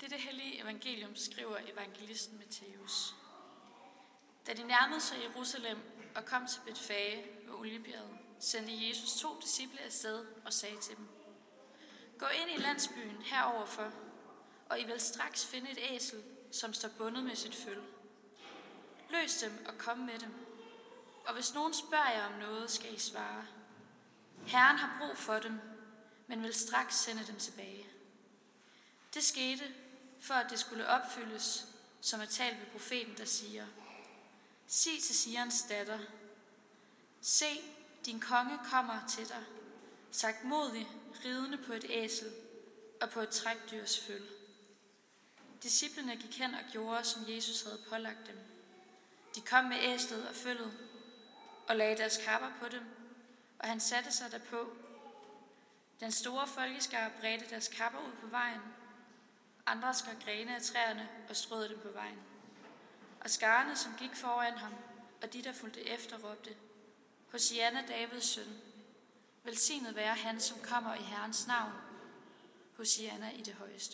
Dette hellige evangelium skriver evangelisten Matthæus. Da de nærmede sig Jerusalem og kom til Betfage ved Oliebjerget, sendte Jesus 2 disciple afsted og sagde til dem: Gå ind i landsbyen heroverfor, og I vil straks finde et æsel, som står bundet med sit føl. Løs dem og kom med dem. Og hvis nogen spørger jer om noget, skal I svare: Herren har brug for dem, men vil straks sende dem tilbage. Det skete, for at det skulle opfyldes, som er talt ved profeten, der siger: Sig til Sions datter: Se, din konge kommer til dig, sagtmodig, ridende på et æsel og på et trækdyrs føl. Disciplene gik hen og gjorde, som Jesus havde pålagt dem. De kom med æslet og følget og lagde deres kapper på dem, og han satte sig derpå. Den store folkeskare bredte deres kapper ud på vejen. Andre skar grene af træerne og strøede dem på vejen. Og skarne, som gik foran ham, og de, der fulgte efter, råbte: Hosianna, Davids søn. Velsignet være han, som kommer i Herrens navn. Hosianna i det højeste.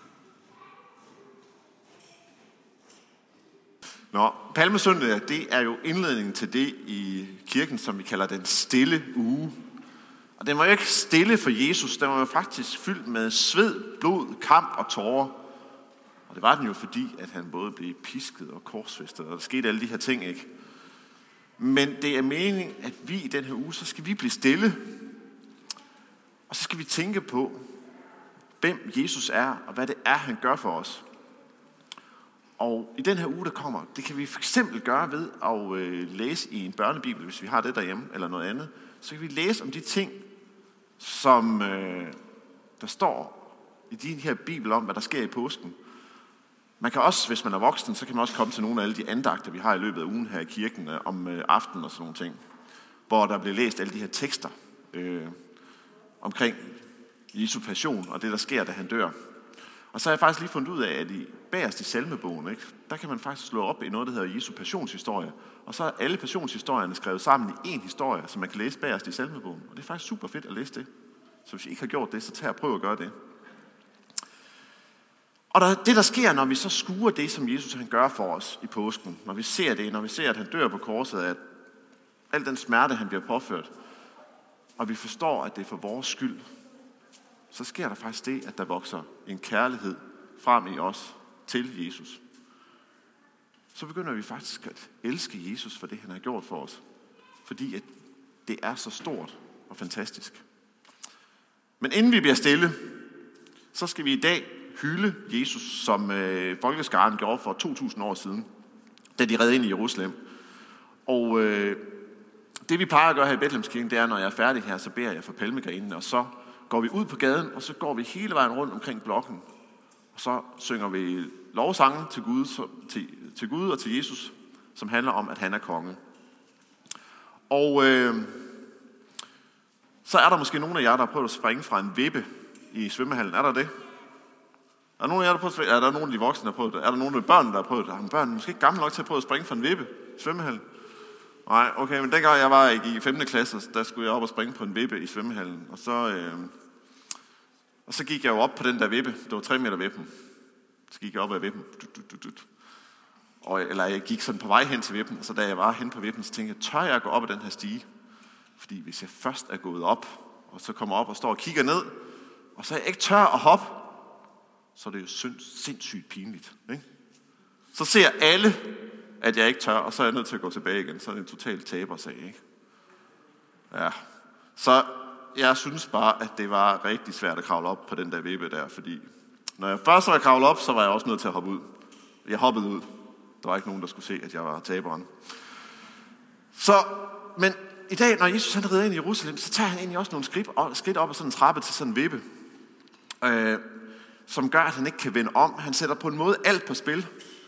Palmesøndag, det er jo indledningen til det i kirken, som vi kalder den stille uge. Og den var jo ikke stille for Jesus, den var jo faktisk fyldt med sved, blod, kamp og tårer. Og det var den jo fordi, at han både blev pisket og korsfæstet, og der skete alle de her ting, ikke? Men det er meningen, at vi i den her uge, så skal vi blive stille. Og så skal vi tænke på, hvem Jesus er, og hvad det er, han gør for os. Og i den her uge, der kommer, det kan vi for eksempel gøre ved at læse i en børnebibel, hvis vi har det derhjemme, eller noget andet. Så kan vi læse om de ting, som der står i de her bibel om, hvad der sker i påsken. Man kan også, hvis man er voksen, så kan man også komme til nogle af alle de andagter, vi har i løbet af ugen her i kirken, om aftenen og sådan nogle ting, hvor der bliver læst alle de her tekster omkring Jesu passion og det, der sker, da han dør. Og så har jeg faktisk lige fundet ud af, at bagerst i salmebogen, ikke, der kan man faktisk slå op i noget, der hedder Jesu passionshistorie. Og så er alle passionshistorierne skrevet sammen i en historie, som man kan læse bagerst i salmebogen. Og det er faktisk super fedt at læse det. Så hvis I ikke har gjort det, så tag og prøv at gøre det. Og det, der sker, når vi så skuer det, som Jesus han gør for os i påsken, når vi ser det, når vi ser, at han dør på korset, at al den smerte, han bliver påført, og vi forstår, at det er for vores skyld, så sker der faktisk det, at der vokser en kærlighed frem i os til Jesus. Så begynder vi faktisk at elske Jesus for det, han har gjort for os. Fordi at det er så stort og fantastisk. Men inden vi bliver stille, så skal vi i dag hylde Jesus, som folkeskaren gjorde for 2000 år siden, da de red ind i Jerusalem. Og det vi plejer at gøre her i Betlehemskirken, det er, når jeg er færdig her, så beder jeg for palmegrenen, og så går vi ud på gaden, og så går vi hele vejen rundt omkring blokken. Og så synger vi lovsange til Gud og til Jesus, som handler om, at han er konge. Og så er der måske nogle af jer, der har prøvet at springe fra en vippe i svømmehallen. Er der det? Er der nogen af jer, der har prøvet at... Er der nogen af de voksne, der har prøvet det? Er der nogen af børnene, der har prøvet det? Har børnene måske ikke gamle nok til at prøve at springe fra en vippe i svømmehallen? Nej, okay, men dengang jeg var i 5. klasse, der skulle jeg op og springe på en vippe i svømmehallen. Og så gik jeg jo op på den der vippe. Det var 3 meter vippen. Så gik jeg op ad vippen. Eller jeg gik sådan på vej hen til vippen. Og så da jeg var hen på vippen, så tænkte jeg, tør jeg gå op ad den her stige? Fordi hvis jeg først er gået op, og så kommer op og står og kigger ned, og så er jeg ikke tør at hoppe, så er det jo sindssygt pinligt. Ikke? Så ser alle, at jeg ikke tør, og så er jeg nødt til at gå tilbage igen. Så er det en total tabersag, ikke? Ja. Så jeg synes bare, at det var rigtig svært at kravle op på den der vippe der, fordi når jeg først var kravlet op, så var jeg også nødt til at hoppe ud. Jeg hoppede ud. Der var ikke nogen, der skulle se, at jeg var taberen. Men i dag, når Jesus han rider ind i Jerusalem, så tager han egentlig også nogle skridt op ad sådan en trappe til sådan en vippe, som gør, at han ikke kan vende om. Han sætter på en måde alt på spil.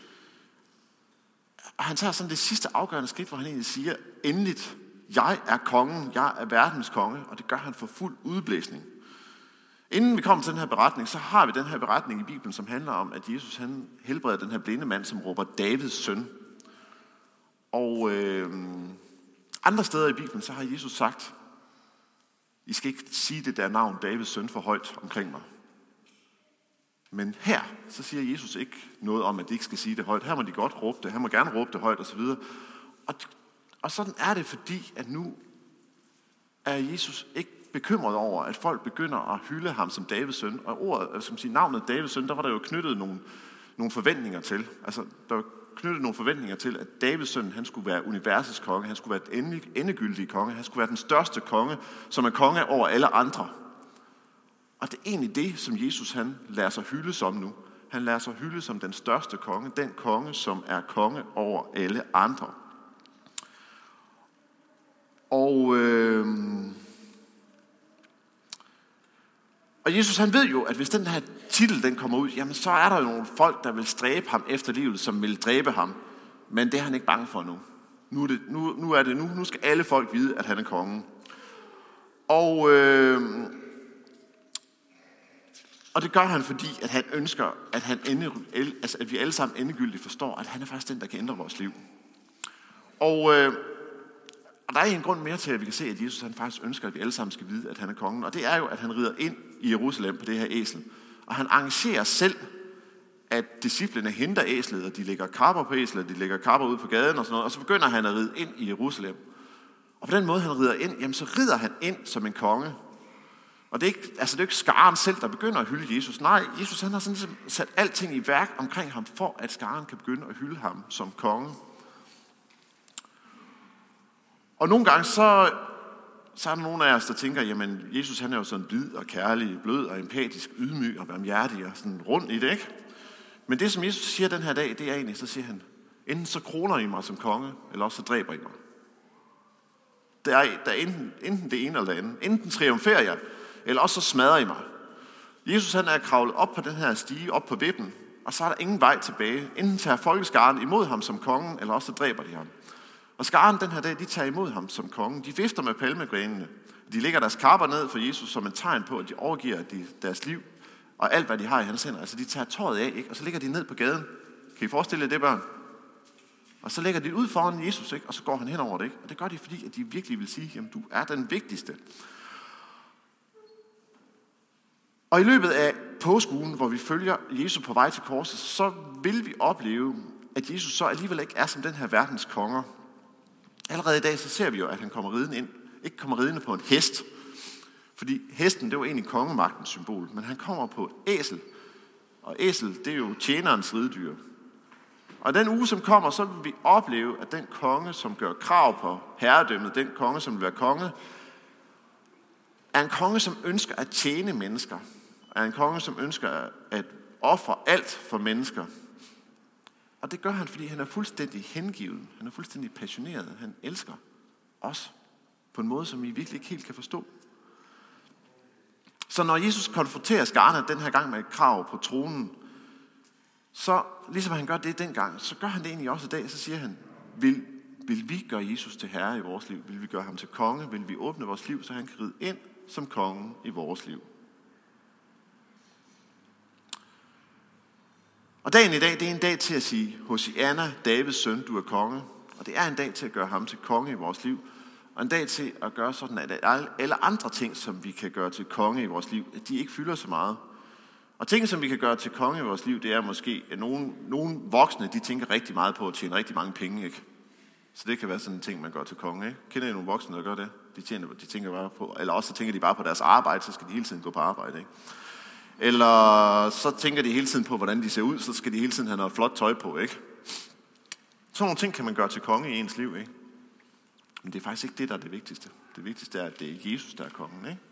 Og han tager sådan det sidste afgørende skridt, hvor han egentlig siger, endeligt, jeg er kongen, jeg er verdens konge, og det gør han for fuld udblæsning. Inden vi kommer til den her beretning, så har vi den her beretning i Bibelen, som handler om, at Jesus han helbreder den her blinde mand, som råber Davids søn. Og andre steder i Bibelen, så har Jesus sagt, I skal ikke sige det der navn, Davids søn, for højt omkring mig. Men her, så siger Jesus ikke noget om, at de ikke skal sige det højt. Her må de godt råbe det, han må gerne råbe det højt osv. Og sådan er det, fordi at nu er Jesus ikke bekymret over, at folk begynder at hylde ham som Davids søn. Og ordet, som siger navnet Davids søn, der var der jo knyttet nogle forventninger til. Altså, der var knyttet nogle forventninger til, at Davids søn, han skulle være universets konge, han skulle være den endegyldige konge, han skulle være den største konge, som er konge over alle andre. Og det er egentlig det, som Jesus han lader sig hylde som nu. Han lader sig hylde som den største konge, den konge, som er konge over alle andre. Og Jesus han ved jo, at hvis den her titel den kommer ud, jamen så er der jo nogle folk, der vil stræbe ham efter livet, som vil dræbe ham. Men det er han ikke bange for nu. Nu skal alle folk vide, at han er kongen. Og det gør han, fordi at han ønsker, at vi alle sammen endegyldigt forstår, at han er faktisk den, der kan ændre vores liv. Og der er en grund mere til, at vi kan se, at Jesus han faktisk ønsker, at vi alle sammen skal vide, at han er kongen. Og det er jo, at han rider ind i Jerusalem på det her æsel. Og han arrangerer selv, at disciplene henter æslet, og de lægger kapper på æslet, de lægger kapper ud på gaden og sådan noget. Og så begynder han at ride ind i Jerusalem. Og på den måde, han rider ind, jamen så rider han ind som en konge. Og det er jo ikke skaren selv, der begynder at hylde Jesus. Nej, Jesus han har sådan ligesom sat alting i værk omkring ham, for at skaren kan begynde at hylde ham som konge. Og nogle gange så er der nogle af os, der tænker, jamen Jesus han er jo sådan blid og kærlig, blød og empatisk, ydmyg og barmhjertig og sådan rundt i det, ikke? Men det, som Jesus siger den her dag, det er egentlig, så siger han, enten så kroner I mig som konge, eller også så dræber I mig. Der er enten det ene eller det andet. Enten triumferer jeg, eller også så smadrer I mig. Jesus han er kravlet op på den her stige, op på vippen, og så er der ingen vej tilbage. Enten tager folkeskaren imod ham som kongen, eller også så dræber de ham. Og skaren den her dag, de tager imod ham som kongen. De vifter med palmegrenene. De lægger deres kapper ned for Jesus som et tegn på, at de overgiver deres liv og alt, hvad de har i hans hænder. Altså de tager tøjet af, ikke? Og så ligger de ned på gaden. Kan I forestille jer det, børn? Og så lægger de ud foran Jesus, ikke? Og så går han hen over det, ikke? Og det gør de, fordi at de virkelig vil sige, jamen du er den vigtigste. Og i løbet af påskeugen, hvor vi følger Jesus på vej til korset, så vil vi opleve, at Jesus så alligevel ikke er som den her verdens konger. Allerede i dag, så ser vi jo, at han ikke kommer ridende på en hest. Fordi hesten, det var egentlig kongemagtens symbol. Men han kommer på et æsel. Og æsel, det er jo tjenerens ridedyr. Og den uge, som kommer, så vil vi opleve, at den konge, som gør krav på herredømmet, den konge, som vil være konge, er en konge, som ønsker at tjene mennesker. Er en konge, som ønsker at ofre alt for mennesker. Og det gør han, fordi han er fuldstændig hengiven. Han er fuldstændig passioneret. Han elsker os på en måde, som I virkelig ikke helt kan forstå. Så når Jesus konfronterer skarne den her gang med et krav på tronen, så ligesom han gør det dengang, så gør han det egentlig også i dag. Så siger han, vil vi gøre Jesus til herre i vores liv? Vil vi gøre ham til konge? Vil vi åbne vores liv, så han kan ride ind som kongen i vores liv? Og dagen i dag, det er en dag til at sige, Hosianna, Davids søn, du er konge. Og det er en dag til at gøre ham til konge i vores liv. Og en dag til at gøre sådan, at alle andre ting, som vi kan gøre til konge i vores liv, at de ikke fylder så meget. Og ting, som vi kan gøre til konge i vores liv, det er måske, at nogle voksne, de tænker rigtig meget på at tjene rigtig mange penge, ikke? Så det kan være sådan en ting, man gør til konge, ikke? Kender I nogle voksne, der gør det? De tænker bare på, eller også så tænker de bare på deres arbejde, så skal de hele tiden gå på arbejde, ikke? Eller så tænker de hele tiden på, hvordan de ser ud, så skal de hele tiden have noget flot tøj på, ikke? Sådan nogle ting kan man gøre til konge i ens liv, ikke? Men det er faktisk ikke det, der er det vigtigste. Det vigtigste er, at det er Jesus, der er kongen, ikke?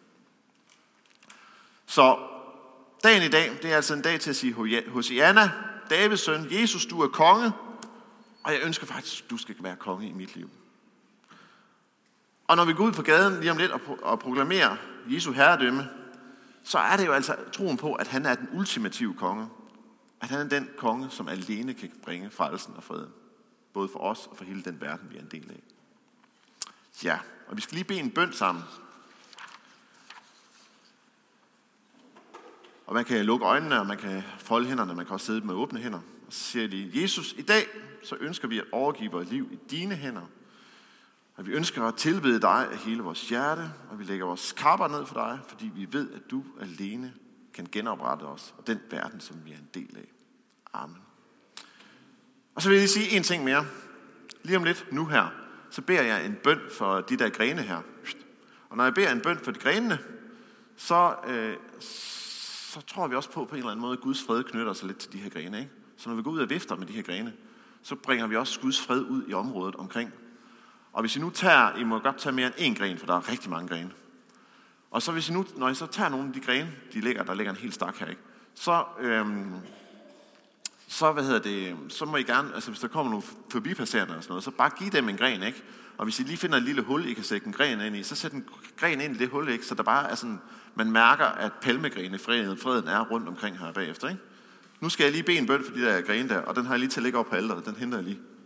Så dagen i dag, det er altså en dag til at sige, Hosianna, Davids søn, Jesus, du er konge, og jeg ønsker faktisk, at du skal være konge i mit liv. Og når vi går ud på gaden lige om lidt og proklamerer Jesu herredømme, så er det jo altså troen på, at han er den ultimative konge. At han er den konge, som alene kan bringe frelsen og freden. Både for os og for hele den verden, vi er en del af. Ja, og vi skal lige bede en bøn sammen. Og man kan lukke øjnene, og man kan folde hænderne, man kan også sidde med åbne hænder. Og så siger de, Jesus, i dag så ønsker vi at overgive vores liv i dine hænder. Og vi ønsker at tilbede dig af hele vores hjerte, og vi lægger vores kapper ned for dig, fordi vi ved, at du alene kan genoprette os og den verden, som vi er en del af. Amen. Og så vil jeg lige sige en ting mere. Lige om lidt, nu her, så beder jeg en bøn for de der grene her. Og når jeg beder en bøn for de grenene, så tror vi også på en eller anden måde, at Guds fred knytter sig lidt til de her grene. Ikke? Så når vi går ud og vifter med de her grene, så bringer vi også Guds fred ud i området omkring. Og hvis I nu tager, I må godt tage mere end 1 gren, for der er rigtig mange grene. Og så hvis I nu, når I så tager nogle af de grene, der ligger en hel stak her, ikke? Så må I gerne, altså hvis der kommer nogle forbipasserende og sådan noget, så bare giv dem en gren, ikke? Og hvis I lige finder et lille hul, I kan sætte en gren ind i, så sæt en gren ind i det hul, ikke? Så der bare er sådan, man mærker, at palmegrene, freden er rundt omkring her bagefter, ikke? Nu skal jeg lige bede en bøn for de der grene der, og den har jeg lige til at lægge op på alteret, den henter jeg lige.